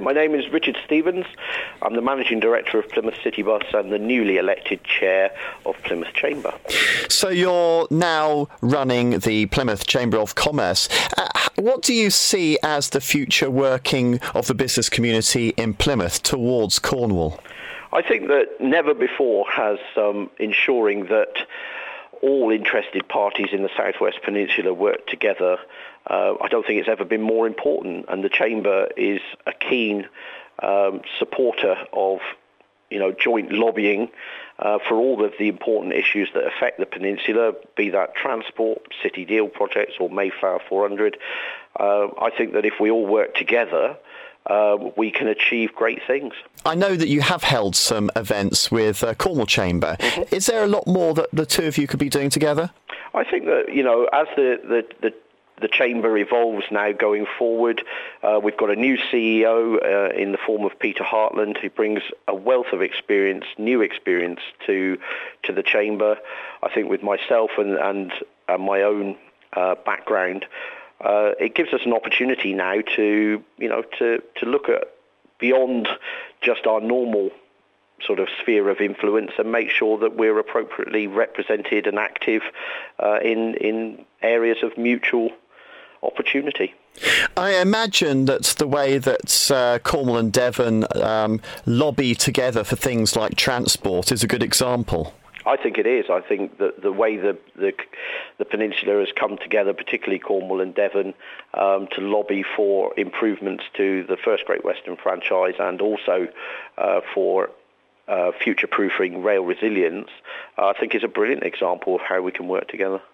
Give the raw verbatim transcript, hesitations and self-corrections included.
My name is Richard Stevens. I'm the Managing Director of Plymouth City Bus and the newly elected Chair of Plymouth Chamber. So you're now running the Plymouth Chamber of Commerce. Uh, what do you see as the future working of the business community in Plymouth towards Cornwall? I think that never before has um, ensuring that all interested parties in the South West Peninsula work together. Uh, I don't think it's ever been more important, and the Chamber is a keen um, supporter of, you know, joint lobbying uh, for all of the important issues that affect the peninsula, be that transport, city deal projects, or Mayflower four hundred. Uh, I think that if we all work together, Um, we can achieve great things. I know that you have held some events with uh, Cornwall Chamber. Mm-hmm. Is there a lot more that the two of you could be doing together? I think that, you know, as the, the, the, the Chamber evolves now going forward, uh, we've got a new C E O uh, in the form of Peter Hartland, who brings a wealth of experience, new experience to to the Chamber. I think with myself and, and, and my own uh, background, Uh, it gives us an opportunity now to, you know, to, to look at beyond just our normal sort of sphere of influence and make sure that we're appropriately represented and active uh, in in areas of mutual opportunity. I imagine that the way that uh, Cornwall and Devon um, lobby together for things like transport is a good example. I think it is. I think that the way the, the the peninsula has come together, particularly Cornwall and Devon, um, to lobby for improvements to the First Great Western franchise and also uh, for uh, future-proofing rail resilience, uh, I think is a brilliant example of how we can work together.